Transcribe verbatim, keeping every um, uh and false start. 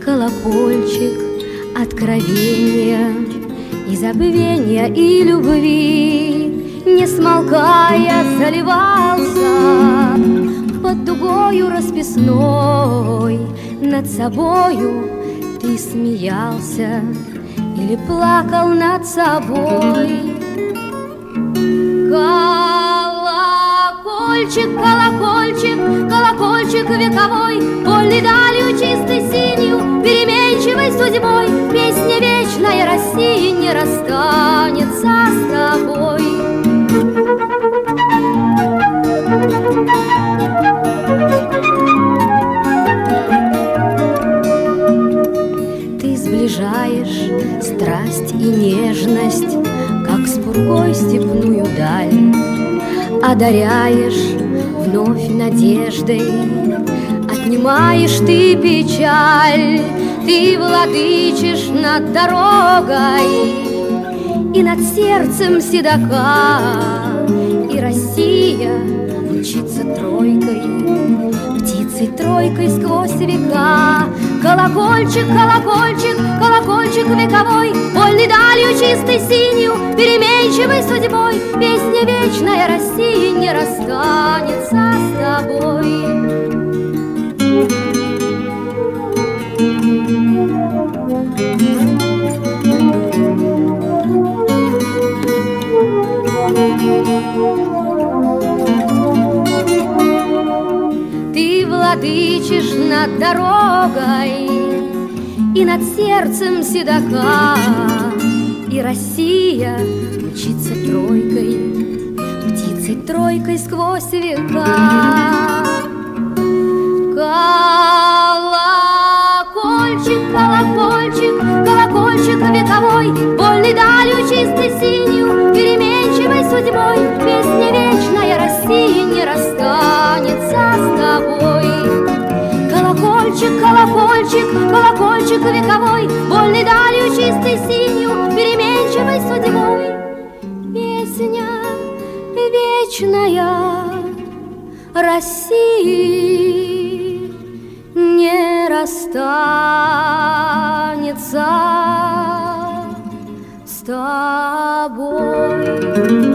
колокольчик откровения и забвения, и любви, не смолкая, заливался под дугою расписной. Над собою ты смеялся или плакал над собой. Колокольчик, колокольчик, колокольчик вековой, вольный далью чистой синью, переменчивой судьбой, песня вечная России не расстанется с тобой. Ты сближаешь страсть и нежность, как с пургой степную даль, одаряешь вновь надеждой, отнимаешь ты печаль. Ты владычишь над дорогой и над сердцем седока, и Россия мчится тройкой, птицей тройкой сквозь века. Колокольчик, колокольчик, колокольчик вековой, вольный далью чистой синью, переменчивой судьбой, песня вечная России не расстанется с тобой. Ты владычишь над дорогой и над сердцем седока, и Россия мчится тройкой, птицей тройкой сквозь века. Колокольчик, колокольчик, колокольчик вековой, вольный далью чистой синью, переменчивой судьбой, песня вечная России не расстанется с тобой. Колокольчик, колокольчик, колокольчик вековой, вольный далью чистой синью, переменчивой судьбой, песня вечная России не расстанется с тобой.